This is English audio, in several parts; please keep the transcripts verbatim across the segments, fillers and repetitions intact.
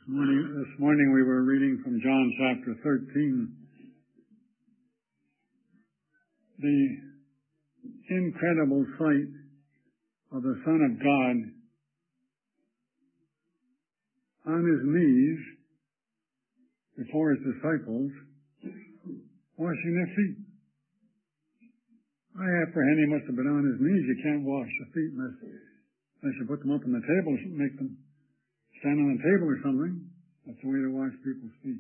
This morning, this morning we were reading from John chapter thirteen. The incredible sight of the Son of God on his knees before his disciples, washing their feet. I apprehend he must have been on his knees. You can't wash the feet unless, unless you put them up on the table, make them stand on a table or something. That's the way to wash people's feet.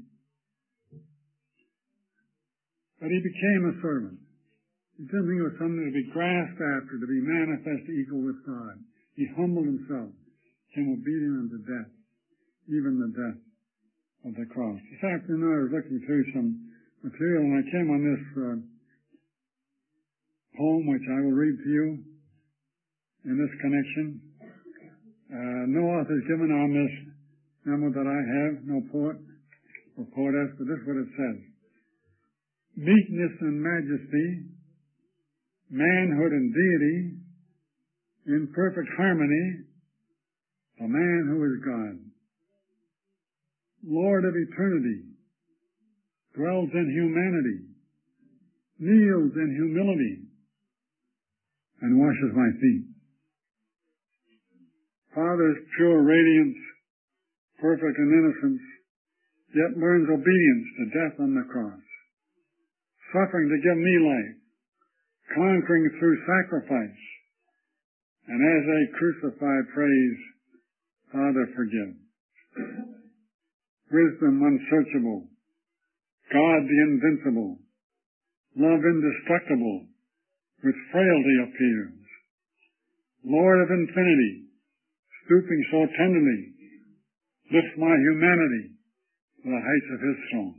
But he became a servant. He didn't think it was something to be grasped after, to be manifest equal with God. He humbled himself, became obedient unto death, even the death of the cross. This afternoon I was looking through some material and I came on this uh, poem which I will read to you in this connection. Uh, no author is given on this memo that I have, no poet or poetess, but this is what it says. Meekness and majesty, manhood and deity, in perfect harmony, a man who is God. Lord of eternity, dwells in humanity, kneels in humility, and washes my feet. Father's pure radiance, perfect in innocence, yet learns obedience to death on the cross, suffering to give me life, conquering through sacrifice, and as I crucify praise, Father, forgive. Wisdom unsearchable, God the invincible, love indestructible, with frailty appears. Lord of infinity, stooping so tenderly, lifts my humanity to the heights of his throne.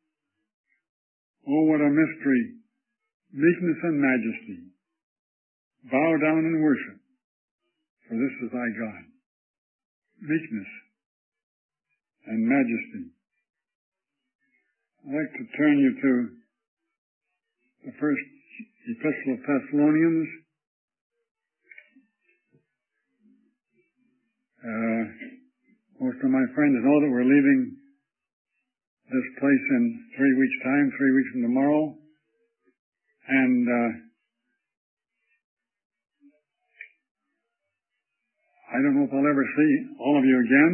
Oh, what a mystery, meekness and majesty. Bow down and worship, for this is thy God. Meekness and majesty. I'd like to turn you to the first Epistle of Thessalonians. Uh, most of my friends know that we're leaving this place in three weeks' time, three weeks from tomorrow. And uh, I don't know if I'll ever see all of you again,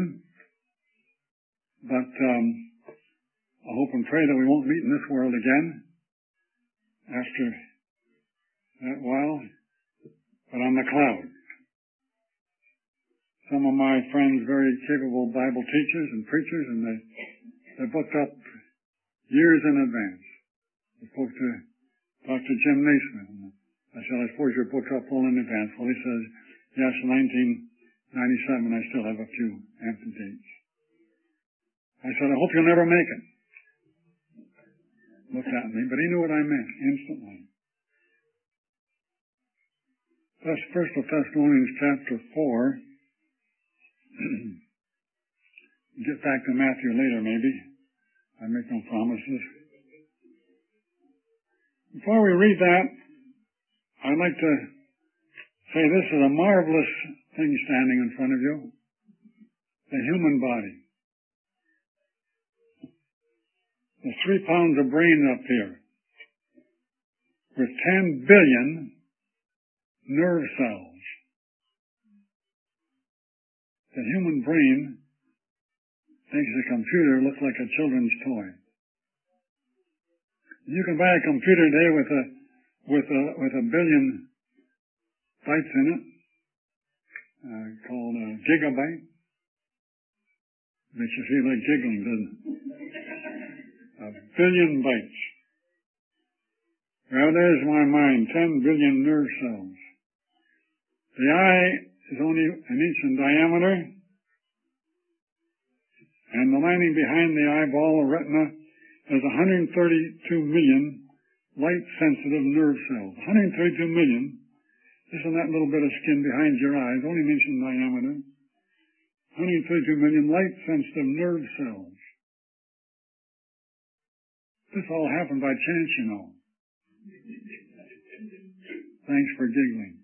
but um, I hope and pray that we won't meet in this world again after that while, but on the cloud. Some of my friends, very capable Bible teachers and preachers, and they, they booked up years in advance. I spoke to Doctor Jim Naismith, and I said, I suppose you're booked up all in advance. Well, he says, yes, in nineteen ninety-seven I still have a few empty dates. I said, I hope you'll never make it. Looked at me, but he knew what I meant instantly. That's First of Thessalonians chapter four. Get back to Matthew later, maybe. I make no promises. Before we read that, I'd like to say this is a marvelous thing standing in front of you. The human body. There's three pounds of brain up here with ten billion nerve cells. The human brain makes a computer look like a children's toy. You can buy a computer today with a with a with a billion bytes in it, uh, called a gigabyte. Makes you feel like giggling, doesn't it? A billion bytes. Well, there's my mind. Ten billion nerve cells. The eye is only an inch in diameter, and the lining behind the eyeball, the retina, has one hundred thirty-two million light-sensitive nerve cells. one hundred thirty-two million, just on that little bit of skin behind your eyes, only an inch in diameter. one hundred thirty-two million light-sensitive nerve cells. This all happened by chance, you know. Thanks for giggling.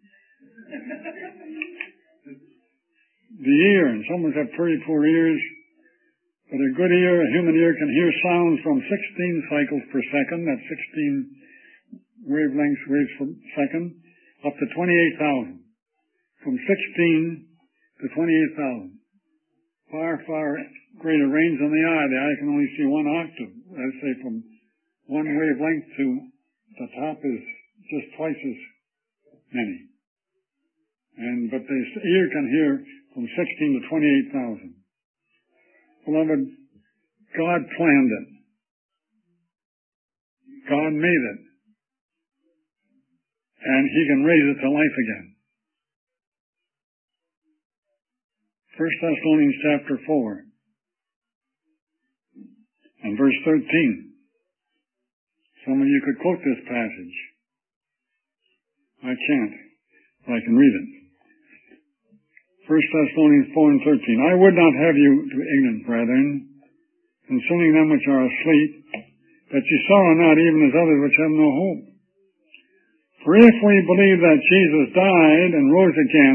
The ear, and some of us have pretty poor ears. But a good ear, a human ear, can hear sounds from sixteen cycles per second, that's sixteen wavelengths, waves per second, up to twenty-eight thousand. From sixteen to twenty-eight thousand. Far, far greater range than the eye. The eye can only see one octave. I say from one wavelength to the top is just twice as many. And, but the ear can hear from sixteen to twenty-eight thousand. Beloved, God planned it. God made it. And He can raise it to life again. First Thessalonians chapter four and verse thirteen. Some of you could quote this passage. I can't, but I can read it. First Thessalonians four and thirteen. I would not have you to be ignorant, brethren, concerning them which are asleep, that ye sorrow not even as others which have no hope. For if we believe that Jesus died and rose again,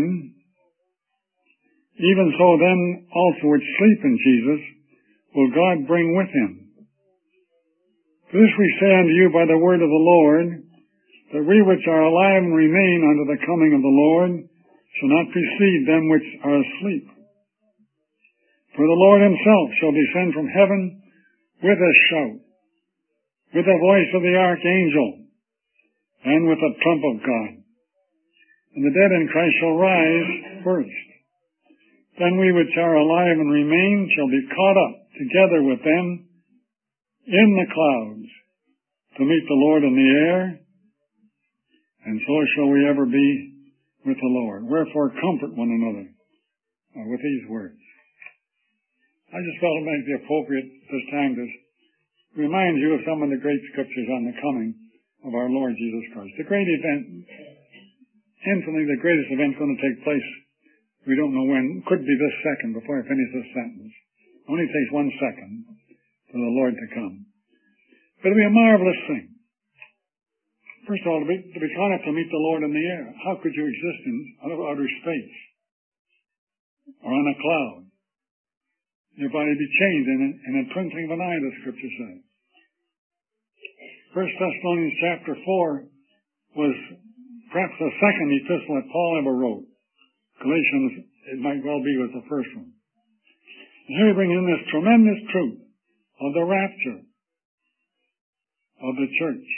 even so them also which sleep in Jesus will God bring with Him. For this we say unto you by the word of the Lord, that we which are alive and remain unto the coming of the Lord shall not precede them which are asleep. For the Lord Himself shall descend from heaven with a shout, with the voice of the archangel, and with the trump of God. And the dead in Christ shall rise first. Then we which are alive and remain shall be caught up together with them in the clouds to meet the Lord in the air, and so shall we ever be with the Lord. Wherefore comfort one another uh, with these words. I just felt it might be appropriate this time to remind you of some of the great scriptures on the coming of our Lord Jesus Christ. The great event, infinitely the greatest event going to take place. We don't know when. Could be this second before I finish this sentence. Only takes one second for the Lord to come. But it'll be a marvelous thing. First of all, to be, to be caught up to meet the Lord in the air. How could you exist in outer space? Or on a cloud? Your body be changed in a, in a twinkling of an eye, the Scripture says. First Thessalonians chapter four was perhaps the second epistle that Paul ever wrote. Galatians, it might well be, was the first one. And here we bring in this tremendous truth of the rapture of the church.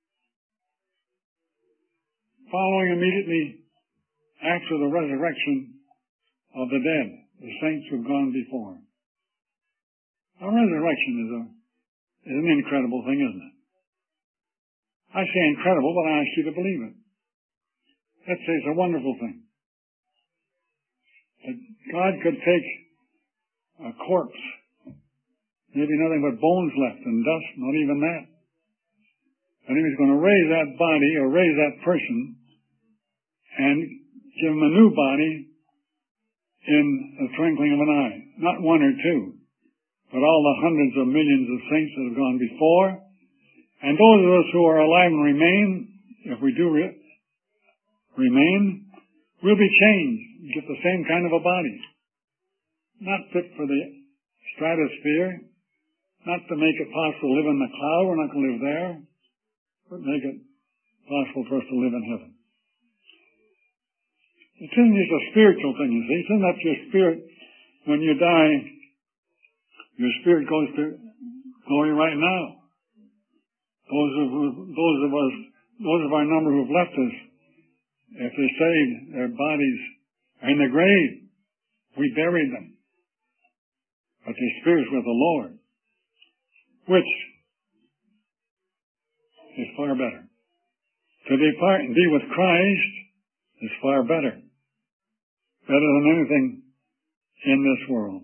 Following immediately after the resurrection of the dead, the saints who have gone before. A resurrection is, a, is an incredible thing, isn't it? I say incredible, but I ask you to believe it. Let's say it's a wonderful thing. That God could take a corpse, maybe nothing but bones left and dust, not even that. And He was going to raise that body or raise that person and give him a new body in a twinkling of an eye. Not one or two, but all the hundreds of millions of saints that have gone before. And those of us who are alive and remain, if we do re- remain, will be changed. Get the same kind of a body. Not fit for the stratosphere. Not to make it possible to live in the cloud. We're not going to live there. But make it possible for us to live in heaven. It isn't just a spiritual thing, you see. It's not that your spirit, when you die, your spirit goes to glory right now. Those of, those of us, those of our number who have left us, if they're saved, their bodies are in the grave. We buried them. But their spirits with the Lord, which is far better. To depart and be with Christ is far better. Better than anything in this world.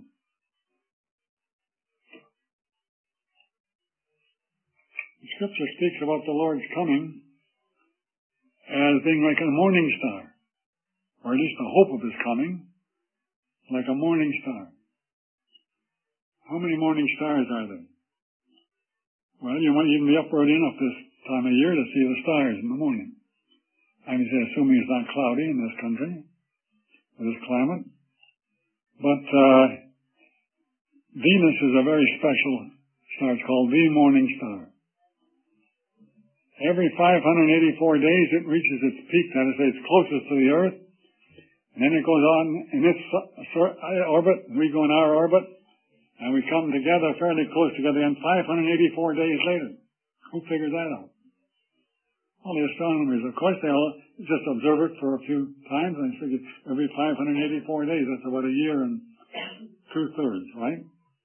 The Scripture speaks about the Lord's coming as being like a morning star, or at least the hope of His coming, like a morning star. How many morning stars are there? Well, you might even be up early enough this time of year to see the stars in the morning. I mean, assuming it's not cloudy in this country, with this climate. But uh, Venus is a very special star. It's called the morning star. Every five hundred eighty-four days it reaches its peak, that is, it's closest to the Earth, and then it goes on in its orbit, we go in our orbit, and we come together fairly close together, and five hundred eighty-four days later. Who figured that out? Well, the astronomers, of course, they'll just observe it for a few times, and figure every five hundred eighty-four days, that's about a year and two-thirds, right?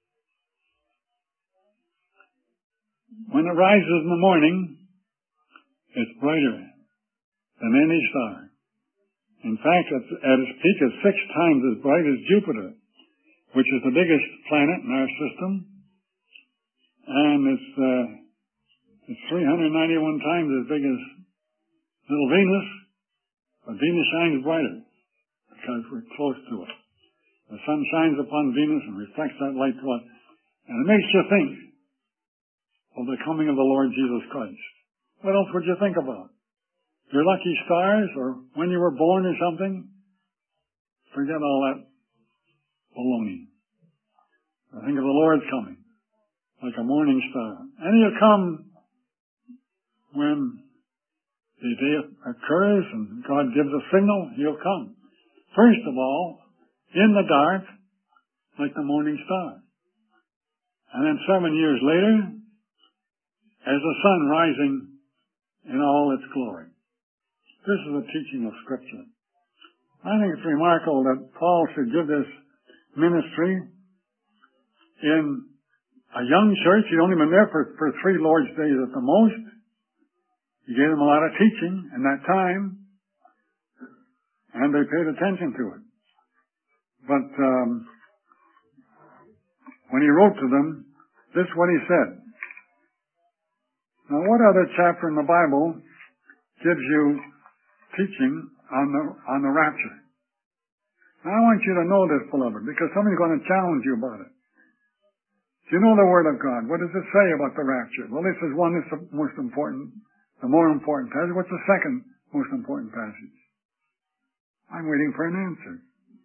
When it rises in the morning, it's brighter than any star. In fact, it's, at its peak, it's six times as bright as Jupiter, which is the biggest planet in our system, and it's, uh, it's three hundred ninety-one times as big as little Venus, but Venus shines brighter because we're close to it. The sun shines upon Venus and reflects that light to us, and it makes you think of the coming of the Lord Jesus Christ. What else would you think about? Your lucky stars, or when you were born or something? Forget all that baloney. I think of the Lord's coming, like a morning star. And he'll come when the day occurs and God gives a signal, he'll come. First of all, in the dark, like the morning star. And then seven years later, as the sun rising in all its glory. This is the teaching of Scripture. I think it's remarkable that Paul should give this ministry in a young church. He'd only been there for, for three Lord's days at the most. He gave them a lot of teaching in that time, and they paid attention to it. But um, when he wrote to them, this is what he said. Now, what other chapter in the Bible gives you teaching on the on the rapture? Now, I want you to know this, beloved, because somebody's going to challenge you about it. Do you know the Word of God? What does it say about the rapture? Well, this is one that's the most important, the more important passage. What's the second most important passage? I'm waiting for an answer.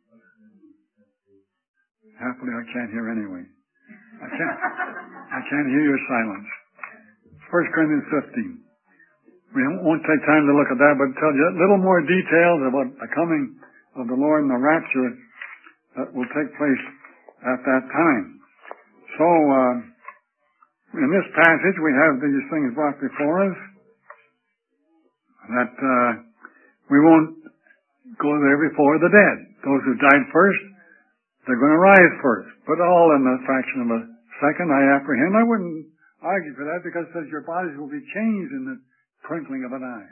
Happily, I can't hear anyway. I can't. I can't hear your silence. First Corinthians fifteen. We won't take time to look at that, but tell you a little more details about the coming of the Lord and the rapture that will take place at that time. So, uh, in this passage, we have these things brought before us that uh, we won't go there before the dead. Those who died first, they're going to rise first, but all in a fraction of a second, I apprehend. I wouldn't argue for that because it says your bodies will be changed in the twinkling of an eye.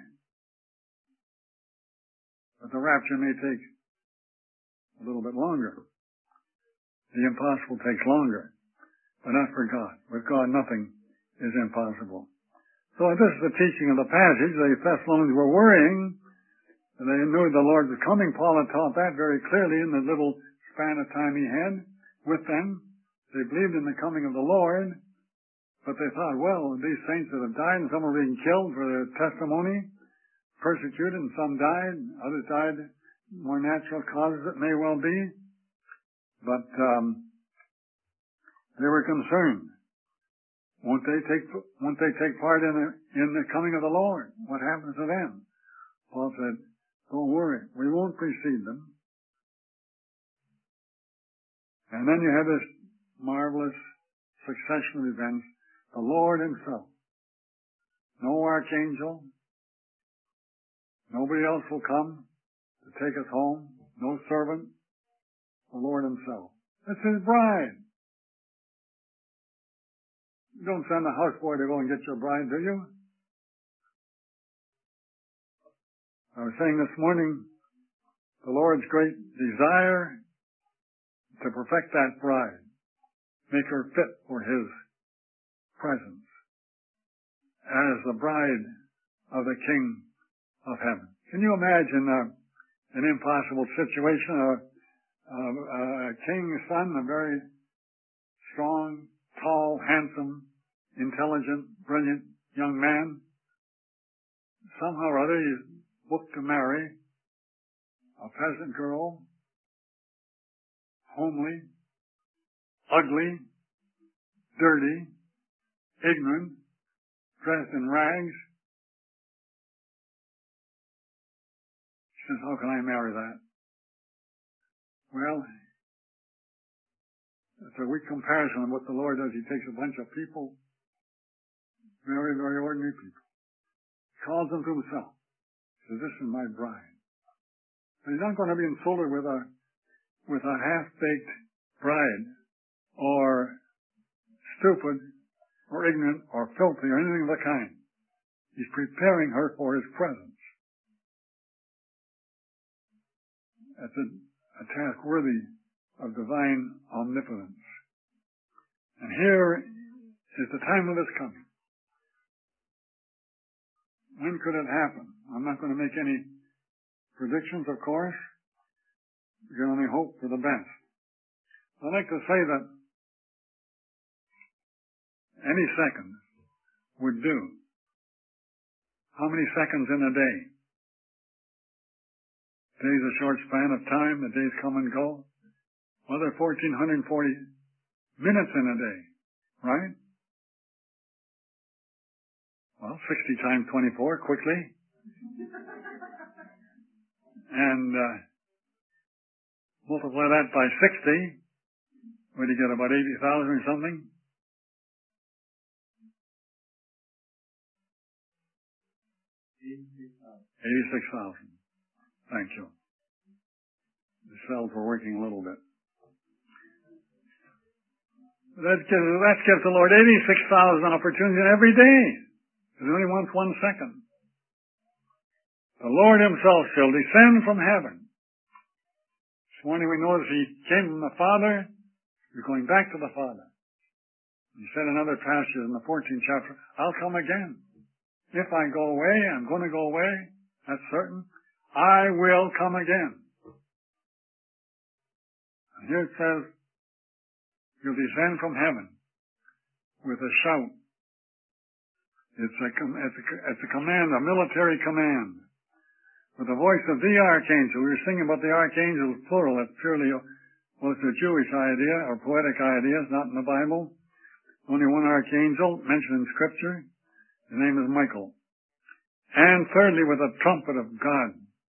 But the rapture may take a little bit longer. The impossible takes longer, but not for God. With God, nothing is impossible. So this is the teaching of the passage. The Thessalonians were worrying, and they knew the Lord was coming. Paul had taught that very clearly in the little span of time he had with them. They believed in the coming of the Lord, but they thought, well, these saints that have died, and some are being killed for their testimony, persecuted, and some died, others died more natural causes, it may well be. But um, they were concerned. Won't they take won't they take part in the, in the coming of the Lord? What happens to them? Paul said, don't worry, we won't precede them. And then you have this marvelous succession of events. The Lord himself. No archangel. Nobody else will come to take us home. No servant. The Lord himself. It's his bride. You don't send a houseboy to go and get your bride, do you? I was saying this morning, the Lord's great desire to perfect that bride. Make her fit for his presence as the bride of the King of Heaven. Can you imagine uh, an impossible situation? A, a, a king's son, a very strong, tall, handsome, intelligent, brilliant young man. Somehow or other he's booked to marry a peasant girl, homely, ugly, dirty, ignorant, dressed in rags. She says, how can I marry that? Well, it's a weak comparison of what the Lord does. He takes a bunch of people, very, very ordinary people, calls them to himself. He says, this is my bride. But he's not going to be insulted with a, with a half-baked bride, or stupid, or ignorant, or filthy, or anything of the kind. He's preparing her for his presence. That's a, a task worthy of divine omnipotence. And here is the time of his coming. When could it happen? I'm not going to make any predictions, of course. We can only hope for the best. I'd like to say that any second would do. How many seconds in a day? Day's a short span of time. The days come and go. Well, there are one thousand four hundred forty minutes in a day, right? Well, sixty times twenty-four, quickly. And uh, multiply that by sixty. Where do you get, about eighty thousand or something? eighty-six thousand. Thank you. The cells were working a little bit. That gives, that gives the Lord eighty-six thousand opportunities every day. He only wants one second. The Lord himself shall descend from heaven. This morning we notice he came from the Father. He's going back to the Father. He said in other passages in the fourteenth chapter, I'll come again. If I go away, I'm going to go away. That's certain. I will come again. And here it says, you'll descend from heaven with a shout. It's a, it's a, it's a command, a military command. With the voice of the archangel. We were singing about the archangels, plural. That's purely, well, it's a Jewish idea or poetic idea. It's not in the Bible. Only one archangel mentioned in Scripture. His name is Michael. And thirdly, with a trumpet of God.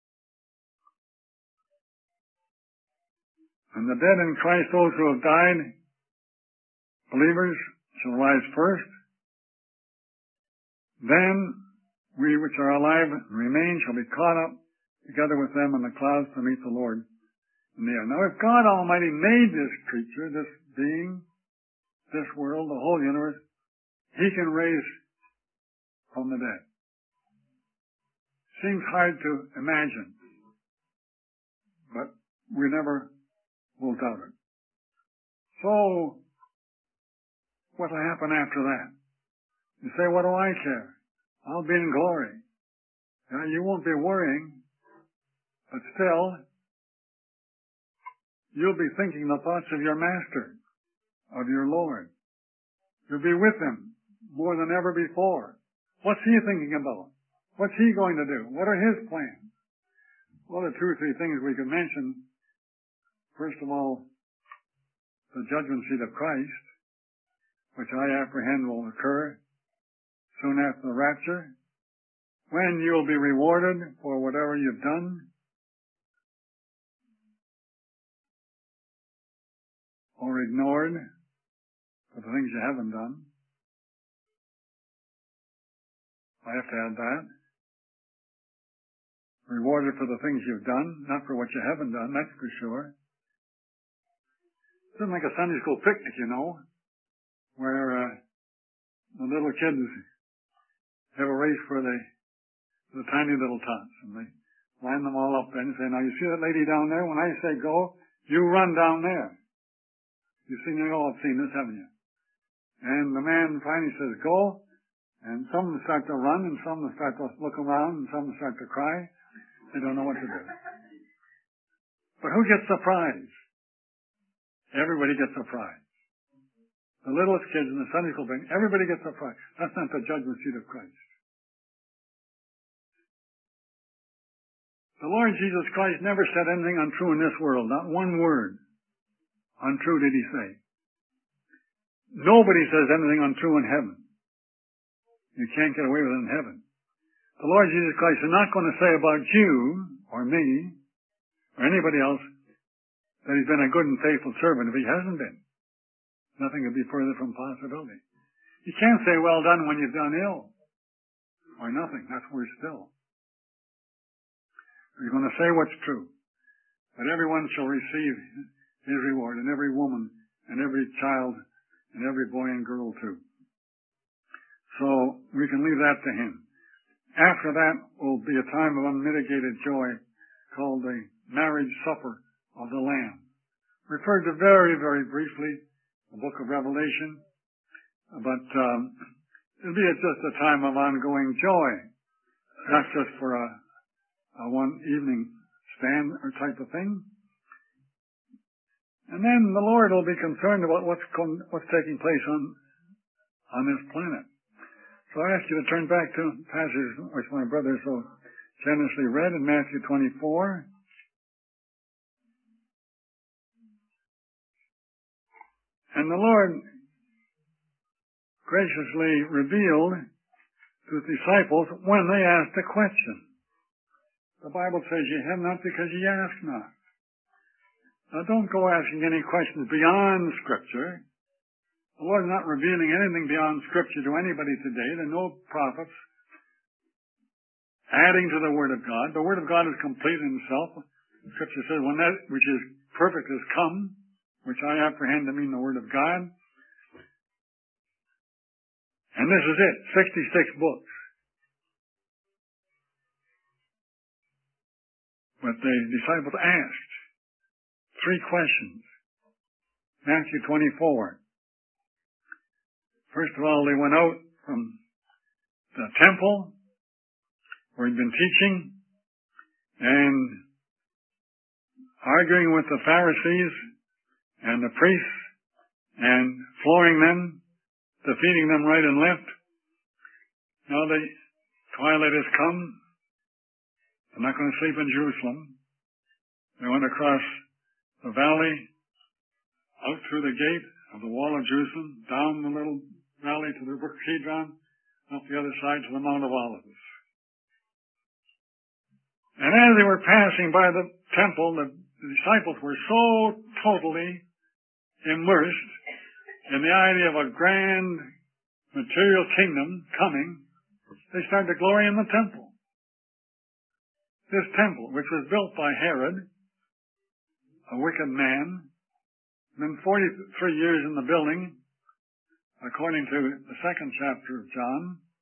And the dead in Christ, those who have died, believers, shall rise first. Then we which are alive and remain shall be caught up together with them in the clouds to meet the Lord in the air. Now, if God Almighty made this creature, this being, this world, the whole universe, he can raise from the dead. Seems hard to imagine, but we never will doubt it. So, what will happen after that? You say, what do I care? I'll be in glory. Now, you won't be worrying, but still, you'll be thinking the thoughts of your Master, of your Lord. You'll be with him more than ever before. What's he thinking about? What's he going to do? What are his plans? Well, there are two or three things we could mention. First of all, the judgment seat of Christ, which I apprehend will occur soon after the rapture, when you'll be rewarded for whatever you've done, or ignored for the things you haven't done. I have to add that. Rewarded for the things you've done, not for what you haven't done, that's for sure. It's like a Sunday school picnic, you know, where uh, the little kids have a race for the, the tiny little tots, and they line them all up there and say, now you see that lady down there? When I say go, you run down there. You've seen, you all have seen this, haven't you? And the man finally says go, and some of them start to run, and some of them start to look around, and some of them start to cry. They don't know what to do. But who gets the prize? Everybody gets a prize. The littlest kids in the Sunday school thing, everybody gets a prize. That's not the judgment seat of Christ. The Lord Jesus Christ never said anything untrue in this world. Not one word untrue did he say. nobody says anything untrue in heaven. You can't get away with it in heaven. The Lord Jesus Christ is not going to say about you, or me, or anybody else, that he's been a good and faithful servant if he hasn't been. Nothing could be further from possibility. You can't say, well done, when you've done ill. Or nothing. That's worse still. He's going to say what's true. That everyone shall receive his reward, and every woman, and every child, and every boy and girl too. So we can leave that to him. After that will be a time of unmitigated joy called the marriage supper of the Lamb. Referred to very, very briefly in the book of Revelation. But um, it'll be just a time of ongoing joy. Not just for a, a one evening stand or type of thing. And then the Lord will be concerned about what's, con- what's taking place on, on this planet. So I ask you to turn back to passages which my brother so generously read in Matthew twenty-four. And the Lord graciously revealed to his disciples when they asked a question. The Bible says you have not because ye ask not. Now don't go asking any questions beyond Scripture. The Lord is not revealing anything beyond Scripture to anybody today. There are no prophets adding to the Word of God. The Word of God is complete in itself. Scripture says, when that which is perfect has come, which I apprehend to mean the Word of God. And this is it, sixty-six books. But the disciples asked three questions. Matthew twenty-four. First of all, they went out from the temple where he'd been teaching and arguing with the Pharisees and the priests and flooring them, defeating them right and left. Now the twilight has come. They're not going to sleep in Jerusalem. They went across the valley, out through the gate of the wall of Jerusalem, down the little valley to the brook Kidron, up the other side to the Mount of Olives. And as they were passing by the temple, the, the disciples were so totally immersed in the idea of a grand material kingdom coming, they started to glory in the temple. This temple, which was built by Herod, a wicked man, been forty-three years in the building, according to the second chapter of John.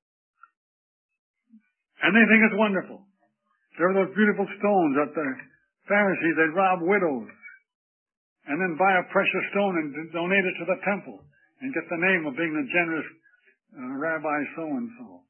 And they think it's wonderful. There were those beautiful stones that the Pharisees, they'd rob widows and then buy a precious stone and donate it to the temple and get the name of being the generous uh, Rabbi so-and-so.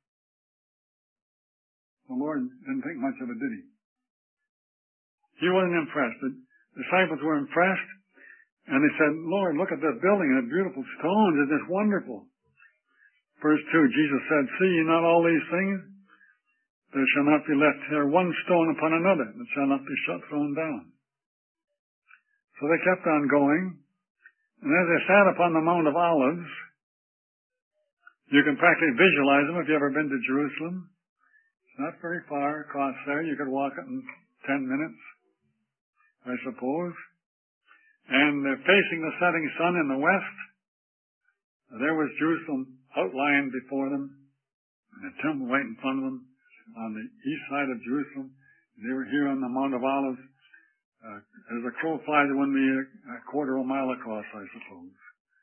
The Lord didn't think much of it, did he? He wasn't impressed. The disciples were impressed. And they said, Lord, look at this building and the beautiful stones. It's just wonderful. Verse two, Jesus said, see ye not all these things? There shall not be left here one stone upon another that shall not be shut thrown down. So they kept on going. And as they sat upon the Mount of Olives, you can practically visualize them if you've ever been to Jerusalem. It's not very far across there. You could walk it in ten minutes, I suppose. And they're facing the setting sun in the west. There was Jerusalem outlined before them, and the temple right in front of them on the east side of Jerusalem. They were here on the Mount of Olives. Uh, as a crow flies, it wouldn't be a, a quarter of a mile across, I suppose.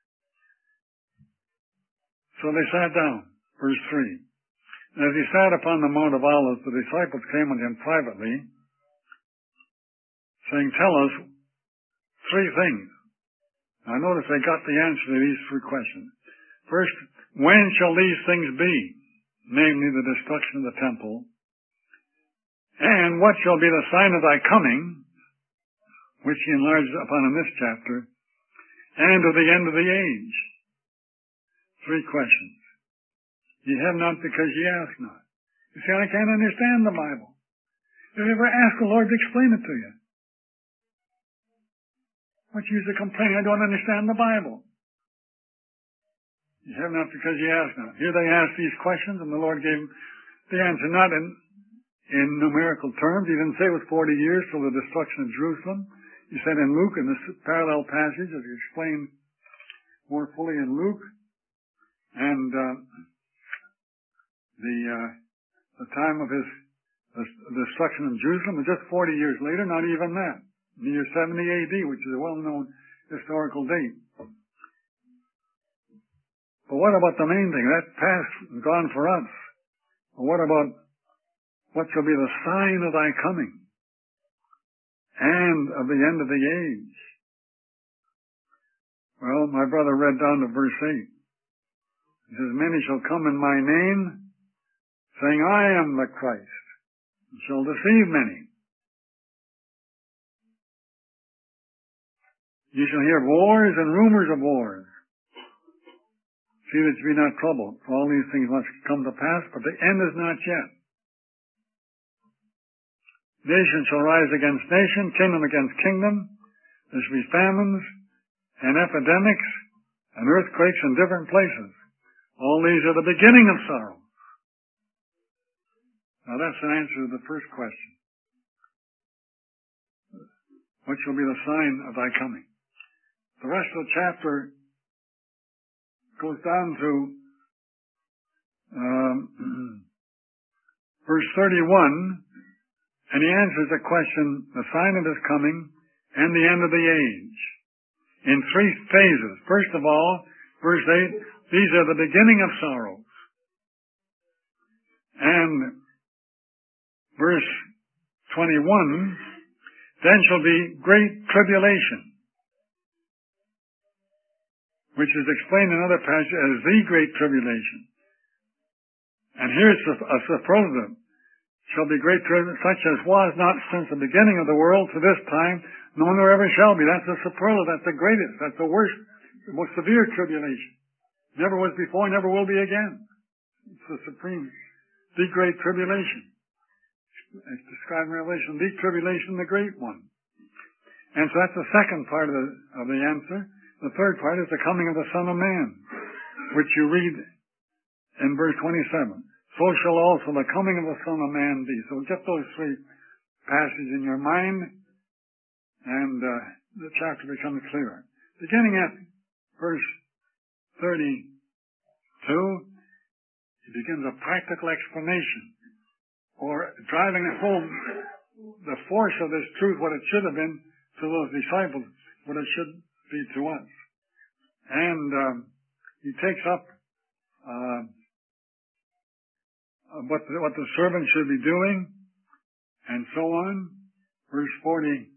So they sat down. Verse three. And as he sat upon the Mount of Olives, the disciples came unto him privately, saying, tell us three things. Now notice they got the answer to these three questions. First, when shall these things be? Namely, the destruction of the temple. And what shall be the sign of thy coming, which he enlarges upon in this chapter, and of the end of the age? Three questions. Ye have not because ye ask not. You see, I can't understand the Bible. Have you ever asked the Lord to explain it to you? What's use of complaining? I don't understand the Bible. You have not because you ask not. Here they asked these questions, and the Lord gave the answer, not in, in numerical terms. He didn't say it was forty years till the destruction of Jerusalem. He said in Luke, in this parallel passage, as he explained more fully in Luke, and uh, the uh, the time of his the, the destruction of Jerusalem was just forty years later, not even that. In the year seventy A D, which is a well-known historical date. But what about the main thing? That past and gone for us. But what about what shall be the sign of thy coming and of the end of the age? Well, my brother read down to verse eight. He says, many shall come in my name, saying, I am the Christ, and shall deceive many. You shall hear wars and rumors of wars. See that you be not troubled, for all these things must come to pass, but the end is not yet. Nation shall rise against nation, kingdom against kingdom. There shall be famines and epidemics and earthquakes in different places. All these are the beginning of sorrow. Now that's an answer to the first question. What shall be the sign of thy coming? The rest of the chapter goes down to um, verse thirty-one, and he answers the question, the sign of his coming and the end of the age, in three phases. First of all, verse eight, these are the beginning of sorrows. And verse twenty-one, then shall be great tribulation, which is explained in other passages as the great tribulation. And here's a superlative. Shall be great tribulation, such as was not since the beginning of the world to this time, nor there ever shall be. That's a superlative. That's the greatest. That's the worst, the most severe tribulation. Never was before, never will be again. It's the supreme, the great tribulation. It's described in Revelation, the tribulation, the great one. And so that's the second part of the, of the answer. The third part is the coming of the Son of Man, which you read in verse twenty-seven. So shall also the coming of the Son of Man be. So get those three passages in your mind, and uh, the chapter becomes clearer. Beginning at verse thirty-two, he begins a practical explanation, or driving home the force of this truth, what it should have been to those disciples, what it should be to us. And um, he takes up uh, what, the, what the servant should be doing, and so on. Verse forty-five,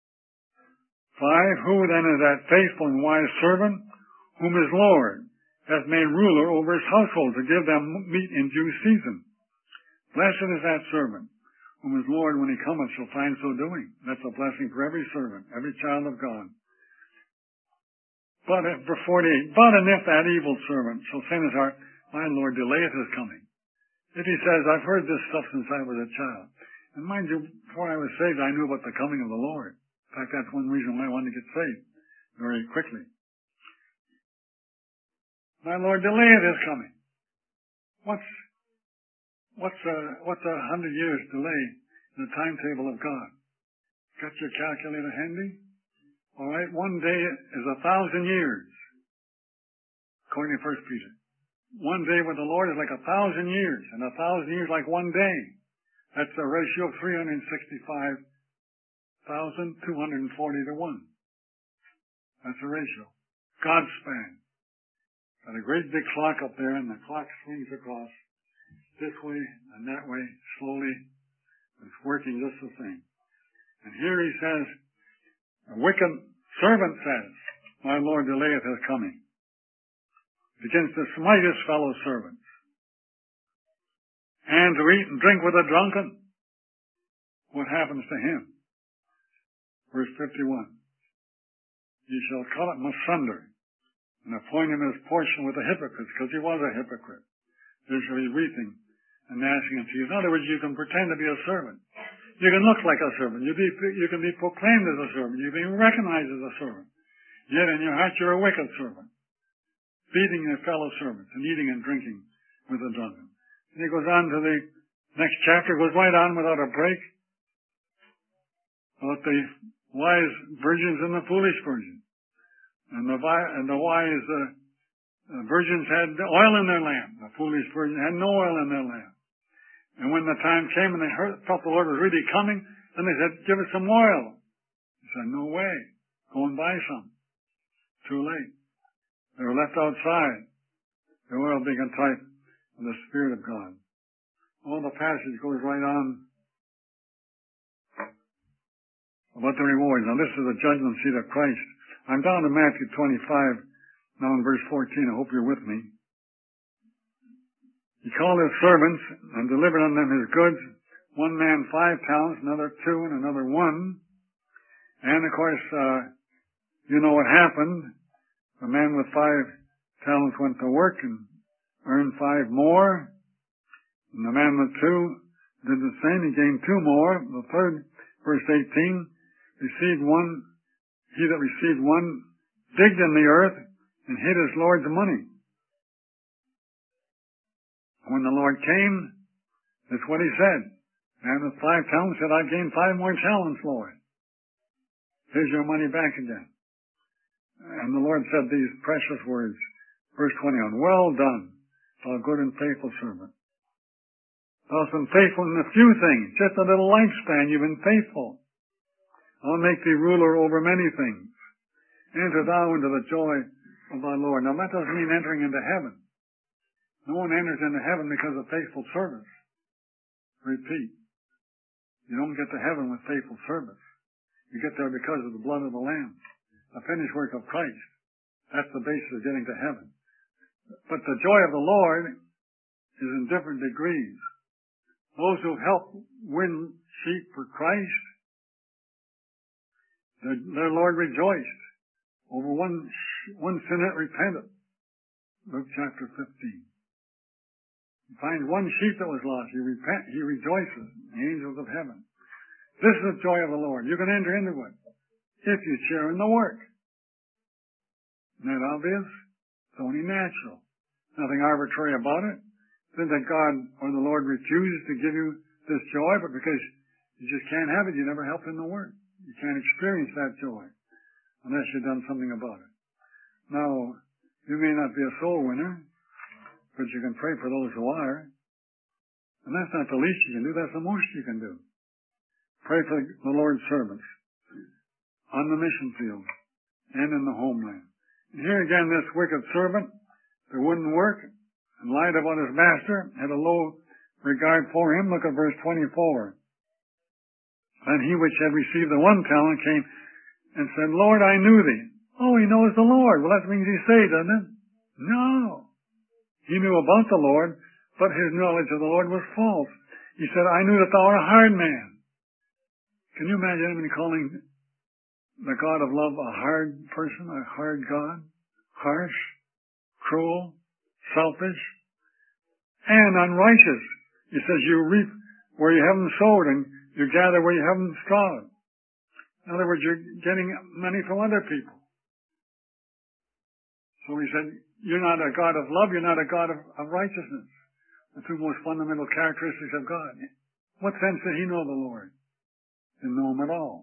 who then is that faithful and wise servant, whom his Lord hath made ruler over his household, to give them meat in due season? Blessed is that servant, whom his Lord, when he cometh, shall find so doing. That's a blessing for every servant, every child of God. But, verse forty-eight, but and if that evil servant shall say in his heart, my Lord delayeth his coming. If he says, I've heard this stuff since I was a child. And mind you, before I was saved, I knew about the coming of the Lord. In fact, that's one reason why I wanted to get saved very quickly. My Lord delayeth his coming. What's, what's a, what's a hundred years delay in the timetable of God? Got your calculator handy? All right, one day is a thousand years, according to First Peter. One day with the Lord is like a thousand years, and a thousand years like one day. That's a ratio of three hundred sixty-five thousand two hundred forty to one. That's a ratio. God's span. Got a great big clock up there, and the clock swings across this way and that way, slowly. It's working just the same. And here he says, a wicked servant says, my Lord delayeth his coming. Begins to smite his fellow servants. And to eat and drink with the drunken. What happens to him? Verse fifty-one. Ye shall cut him asunder, and appoint him his portion with the hypocrites, because he was a hypocrite. There shall be weeping and gnashing of teeth. In other words, you can pretend to be a servant. You can look like a servant. You, be, you can be proclaimed as a servant. You can be recognized as a servant. Yet in your heart you're a wicked servant. beating his fellow servants and eating and drinking with the drunken. And he goes on to the next chapter, goes right on without a break about the wise virgins and the foolish virgins. And the, and the wise uh, uh, virgins had oil in their lamp. The foolish virgins had no oil in their lamp. And when the time came and they heard, thought the Lord was really coming, then they said, give us some oil. He said, no way. Go and buy some. Too late. They were left outside. The oil being a type of the Spirit of God. All the passage goes right on about the rewards. Now this is the judgment seat of Christ. I'm down to Matthew twenty-five, now in verse fourteen. I hope you're with me. He called his servants and delivered unto them his goods. One man five talents, another two, and another one. And of course, uh, you know what happened. The man with five talents went to work and earned five more. And the man with two did the same. He gained two more. The third, verse eighteen, received one. He that received one digged in the earth and hid his Lord's money. When the Lord came, that's what he said. Man with five talents said, I've gained five more talents, Lord. Here's your money back again. And the Lord said these precious words, verse twenty-one, well done, thou good and faithful servant. Thou hast been faithful in a few things, just a little lifespan, you've been faithful. I'll make thee ruler over many things. Enter thou into the joy of thy Lord. Now that doesn't mean entering into heaven. No one enters into heaven because of faithful service. Repeat. You don't get to heaven with faithful service. You get there because of the blood of the Lamb. The finished work of Christ. That's the basis of getting to heaven. But the joy of the Lord is in different degrees. Those who help win sheep for Christ, their, their Lord rejoiced over one, one sinner that repented. Luke chapter fifteen. He finds one sheep that was lost. He repent, he rejoices. The angels of heaven. This is the joy of the Lord. You can enter into it if you share in the work. Isn't that obvious? It's only natural. Nothing arbitrary about it. It's not that God or the Lord refuses to give you this joy, but because you just can't have it, you never helped in the work. You can't experience that joy unless you've done something about it. Now, you may not be a soul winner, but you can pray for those who are. And that's not the least you can do. That's the most you can do. Pray for the Lord's servants on the mission field and in the homeland. And here again, this wicked servant that wouldn't work and lied about his master, had a low regard for him. Look at verse twenty-four. And he which had received the one talent came and said, Lord, I knew thee. Oh, he knows the Lord. Well, that means he's saved, doesn't it? No. He knew about the Lord, but his knowledge of the Lord was false. He said, I knew that thou art a hard man. Can you imagine anybody calling the God of love a hard person, a hard God? Harsh, cruel, selfish, and unrighteous. He says you reap where you haven't sowed and you gather where you haven't strawed. In other words, you're getting money from other people. So he said, you're not a God of love, you're not a God of, of righteousness. The two most fundamental characteristics of God. What sense did he know the Lord? Didn't know him at all.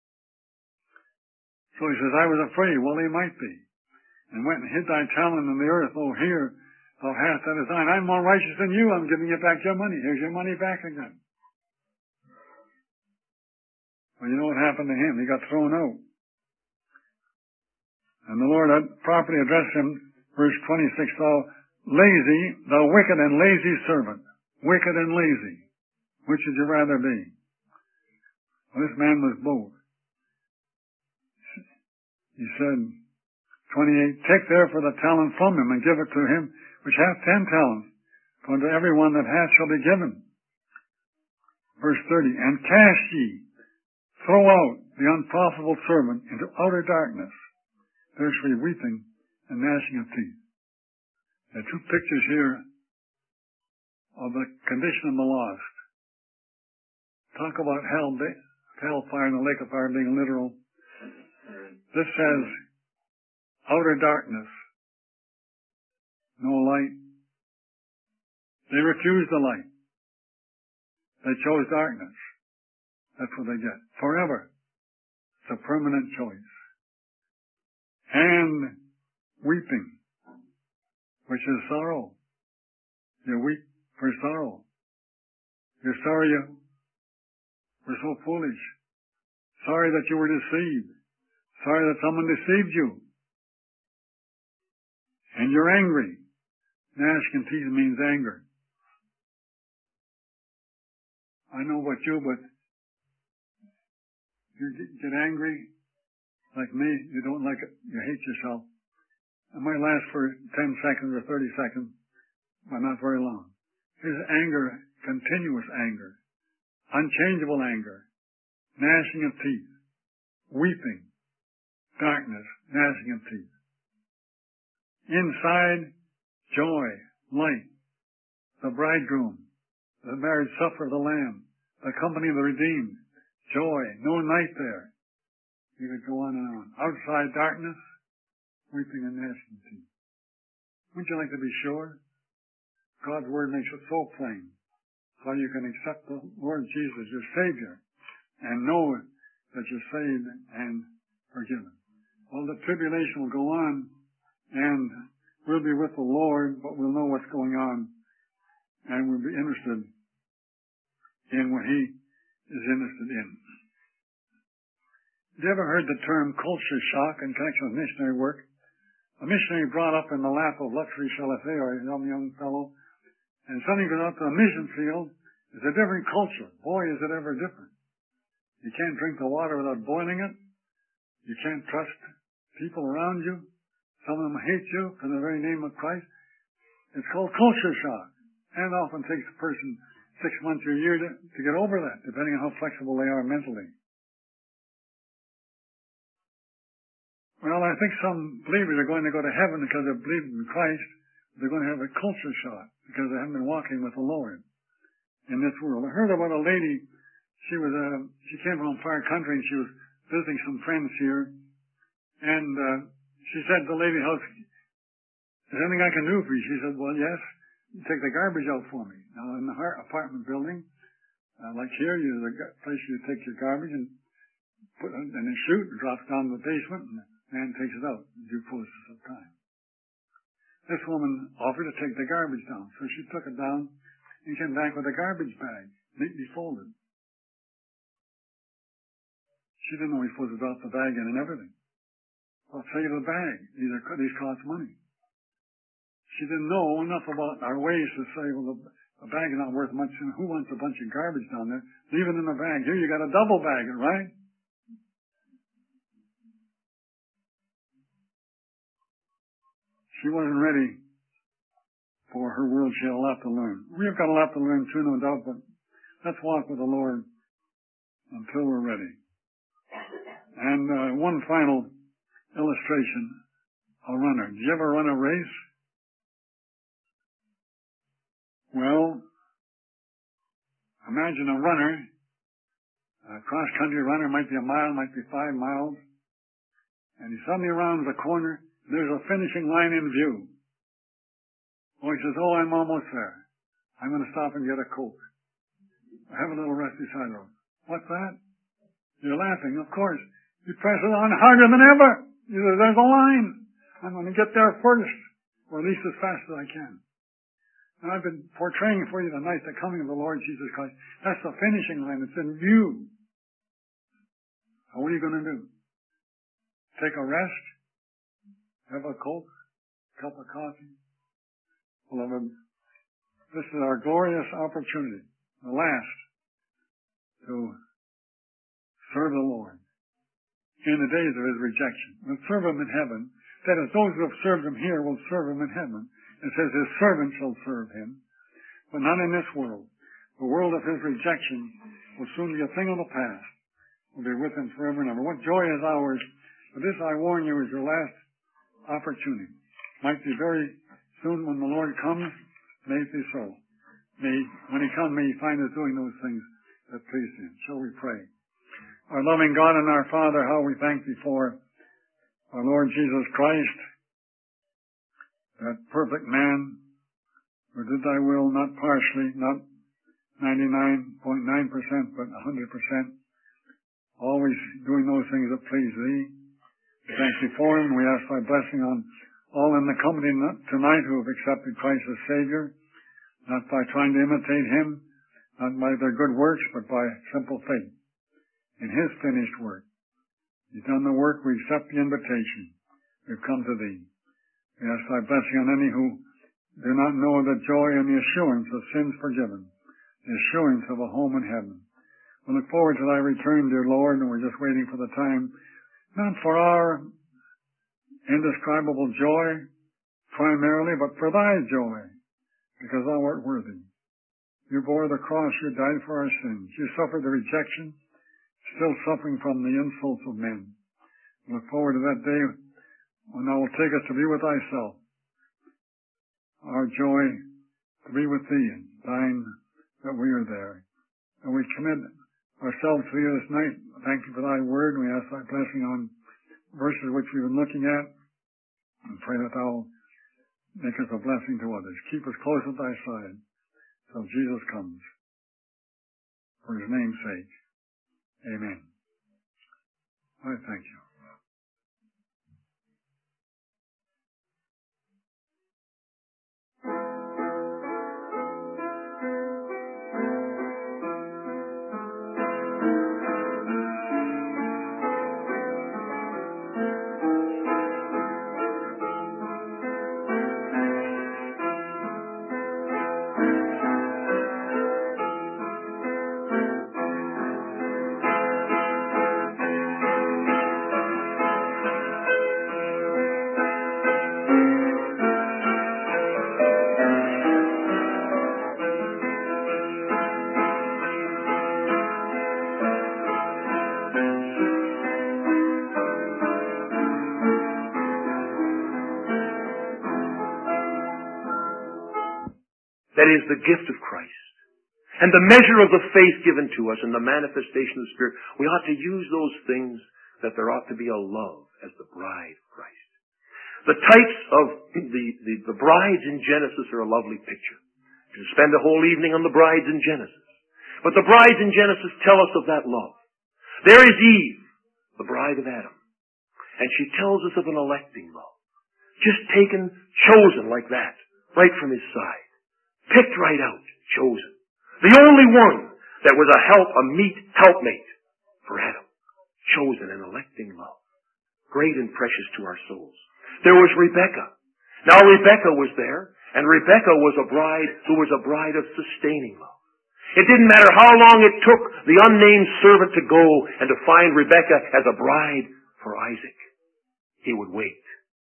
So he says, I was afraid. Well, he might be. And went and hid thy talent in the earth. Oh, here thou hast that is thine. I'm more righteous than you. I'm giving you back your money. Here's your money back again. Well, you know what happened to him? He got thrown out. And the Lord had properly addressed him, verse twenty-six, thou lazy, thou wicked and lazy servant. Wicked and lazy. Which would you rather be? Well, this man was both. He said, twenty-eight, take therefore the talent from him and give it to him which hath ten talents. For unto every one that hath shall be given. Verse thirty, and cast ye, throw out the unprofitable servant into outer darkness. There shall be weeping and gnashing of teeth. There are two pictures here of the condition of the lost. Talk about hell, hellfire and the lake of fire being literal. This says outer darkness. no light. They refused the light. They chose darkness. That's what they get. Forever. It's a permanent choice. And weeping, which is sorrow. You weep for sorrow. You're sorry you were so foolish. Sorry that you were deceived. Sorry that someone deceived you. And you're angry. Gnashing of teeth means anger. I know about you, but you get angry like me. You don't like it. You hate yourself. It might last for ten seconds or thirty seconds, but not very long. Here's anger, continuous anger, unchangeable anger, gnashing of teeth, weeping, darkness, gnashing of teeth. Inside, joy, light, the bridegroom, the marriage supper of the Lamb, the company of the redeemed, joy, no night there. You could go on and on. Outside, darkness, weeping and gnashing of teeth. Wouldn't you like to be sure? God's Word makes it so plain. So you can accept the Lord Jesus, your Savior, and know that you're saved and forgiven. Well, the tribulation will go on, and we'll be with the Lord, but we'll know what's going on, and we'll be interested in what He is interested in. Have you ever heard the term culture shock in connection with missionary work? A missionary brought up in the lap of luxury, shall I say, or a young, young fellow, and suddenly goes out to a mission field. It's a different culture. Boy, is it ever different. You can't drink the water without boiling it. You can't trust people around you. Some of them hate you for the very name of Christ. It's called culture shock. And it often takes a person six months or a year to, to get over that, depending on how flexible they are mentally. Well, I think some believers are going to go to heaven because they believe in Christ. They're going to have a culture shock because they haven't been walking with the Lord in this world. I heard about a lady. She was a, she came from a far country and she was visiting some friends here. And uh, she said to the lady house, "Is there anything I can do for you?" She said, "Well, yes. Take the garbage out for me." Now, in the apartment building, uh, like here, you the place you take your garbage and put it in a chute, drops down to the basement, and the man takes it out in due process of time. This woman offered to take the garbage down, so she took it down and came back with a garbage bag, neatly folded. She didn't know he was supposed to drop the bag in and everything. Well, save the bag. These are these cost money. She didn't know enough about our ways to say, well, the, the bag is not worth much, and who wants a bunch of garbage down there? Leave it in the bag. Here, you got a double bag it, right? She wasn't ready for her world. She had a lot to learn. We've got a lot to learn too, no doubt, but let's walk with the Lord until we're ready. And uh, one final illustration, a runner. Did you ever run a race? Well, imagine a runner, a cross-country runner, might be a mile, might be five miles, and he suddenly rounds the corner, there's a finishing line in view. Oh, he says, "Oh, I'm almost there. I'm going to stop and get a Coke. I have a little rest beside the road." What's that? You're laughing, of course. You press it on harder than ever. You say, "There's a line. I'm going to get there first, or at least as fast as I can." And I've been portraying for you tonight the coming of the Lord Jesus Christ. That's the finishing line. It's in view. So what are you going to do? Take a rest? Have a Coke? A cup of coffee? Beloved, this is our glorious opportunity, the last, to serve the Lord in the days of His rejection. We'll serve Him in heaven. That is, those who have served Him here will serve Him in heaven. It says His servants shall serve Him, but not in this world. The world of His rejection will soon be a thing of the past. We'll be with Him forever and ever. What joy is ours. But this, I warn you, is your last opportunity. Might be very soon when the Lord comes. May it be so. May, when He comes, may He find us doing those things that please Him. Shall we pray? Our loving God and our Father, how we thank Thee for our Lord Jesus Christ, that perfect man who did thy will not partially, not ninety-nine point nine percent, but one hundred percent, always doing those things that please thee. We thank thee for him. We ask thy blessing on all in the company tonight who have accepted Christ as Savior, not by trying to imitate him, not by their good works, but by simple faith in his finished work. He's done the work. We accept the invitation. We've come to thee. We ask thy blessing on any who do not know the joy and the assurance of sins forgiven, the assurance of a home in heaven. We look forward to thy return, dear Lord, and we're just waiting for the time, not for our indescribable joy primarily, but for thy joy, because thou art worthy. You bore the cross, you died for our sins. You suffered the rejection, still suffering from the insults of men. We look forward to that day when thou wilt take us to be with thyself. Our joy to be with thee, and thine that we are there. And we commit ourselves to thee this night. Thank you for thy word, and we ask thy blessing on verses which we've been looking at, and pray that thou make us a blessing to others. Keep us close at thy side till Jesus comes. For his name's sake. Amen. I thank you. That is the gift of Christ. And the measure of the faith given to us and the manifestation of the Spirit, we ought to use those things that there ought to be a love as the bride of Christ. The types of the, the, the brides in Genesis are a lovely picture. You can spend a whole evening on the brides in Genesis. But the brides in Genesis tell us of that love. There is Eve, the bride of Adam. And she tells us of an electing love. Just taken, chosen like that, right from his side. Picked right out, chosen. The only one that was a help, a meet, helpmate for Adam. Chosen and electing love. Great and precious to our souls. There was Rebekah. Now Rebekah was there, and Rebekah was a bride who was a bride of sustaining love. It didn't matter how long it took the unnamed servant to go and to find Rebekah as a bride for Isaac. He would wait.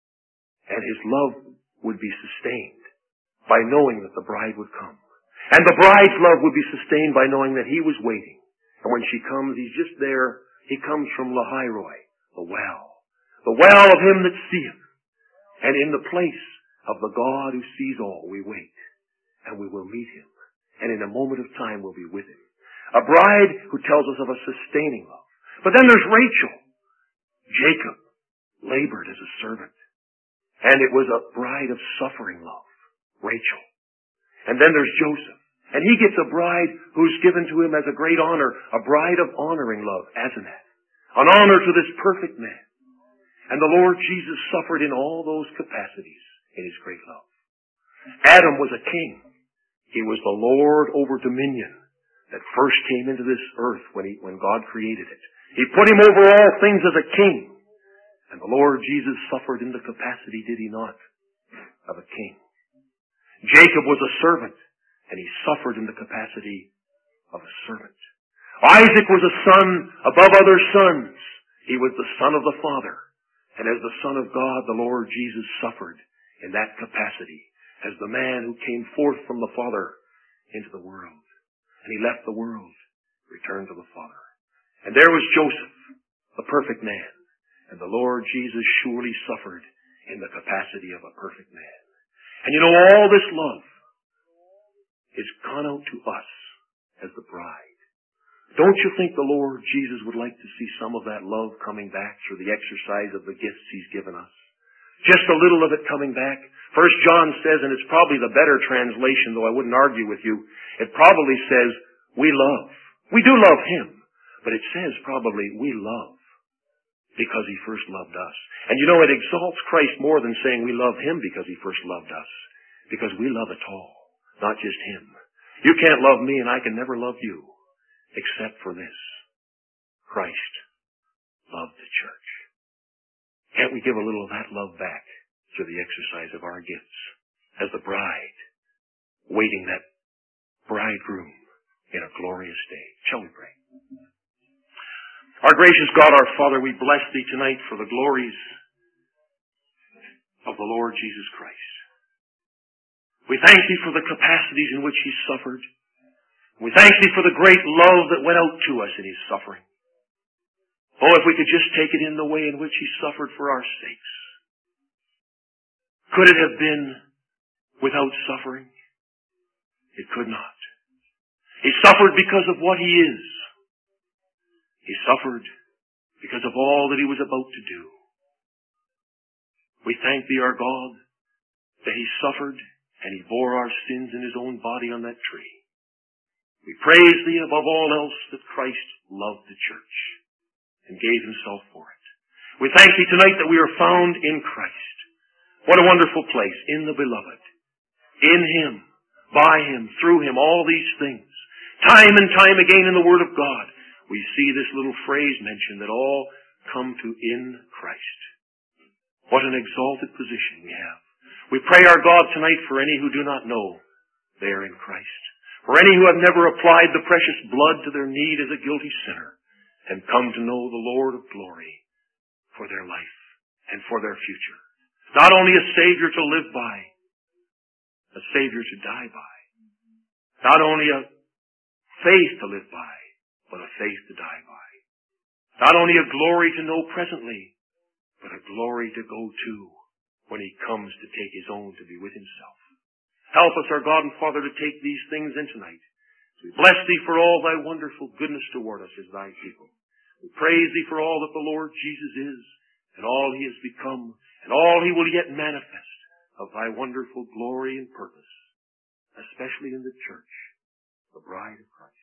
And his love would be sustained by knowing that the bride would come. And the bride's love would be sustained by knowing that he was waiting. And when she comes, he's just there. He comes from Lahairoi, the well. The well of him that seeth. And in the place of the God who sees all, we wait. And we will meet him. And in a moment of time, we'll be with him. A bride who tells us of a sustaining love. But then there's Rachel. Jacob labored as a servant. And it was a bride of suffering love. Rachel. And then there's Joseph. And he gets a bride who's given to him as a great honor, a bride of honoring love, Asenath. An honor to this perfect man. And the Lord Jesus suffered in all those capacities in his great love. Adam was a king. He was the Lord over dominion that first came into this earth when he, when God created it. He put him over all things as a king. And the Lord Jesus suffered in the capacity, did he not, of a king. Jacob was a servant, and he suffered in the capacity of a servant. Isaac was a son above other sons. He was the son of the Father. And as the Son of God, the Lord Jesus suffered in that capacity as the man who came forth from the Father into the world. And he left the world, returned to the Father. And there was Joseph, the perfect man. And the Lord Jesus surely suffered in the capacity of a perfect man. And you know, all this love is gone out to us as the bride. Don't you think the Lord Jesus would like to see some of that love coming back through the exercise of the gifts he's given us? Just a little of it coming back. First John says, and it's probably the better translation, though I wouldn't argue with you, it probably says, we love. We do love Him, but it says probably we love because He first loved us. And you know, it exalts Christ more than saying we love Him because He first loved us, because we love it all, not just Him. You can't love me and I can never love you except for this. Christ loved the church. Can't we give a little of that love back through the exercise of our gifts as the bride waiting that bridegroom in a glorious day? Shall we pray? Our gracious God, our Father, we bless Thee tonight for the glories of the Lord Jesus Christ. We thank Thee for the capacities in which He suffered. We thank Thee for the great love that went out to us in His suffering. Oh, if we could just take it in the way in which He suffered for our sakes. Could it have been without suffering? It could not. He suffered because of what He is. He suffered because of all that He was about to do. We thank Thee, our God, that He suffered and He bore our sins in His own body on that tree. We praise Thee above all else that Christ loved the church and gave Himself for it. We thank Thee tonight that we are found in Christ. What a wonderful place, in the Beloved. In Him, by Him, through Him, all these things. Time and time again in the Word of God, we see this little phrase mentioned that all come to in Christ. What an exalted position we have. We pray our God tonight for any who do not know they are in Christ. For any who have never applied the precious blood to their need as a guilty sinner and come to know the Lord of glory for their life and for their future. Not only a Savior to live by, a Savior to die by. Not only a faith to live by, but a faith to die by. Not only a glory to know presently, but a glory to go to when He comes to take His own to be with Himself. Help us, our God and Father, to take these things in tonight. We bless Thee for all Thy wonderful goodness toward us as Thy people. We praise Thee for all that the Lord Jesus is, and all He has become, and all He will yet manifest of Thy wonderful glory and purpose, especially in the church, the bride of Christ.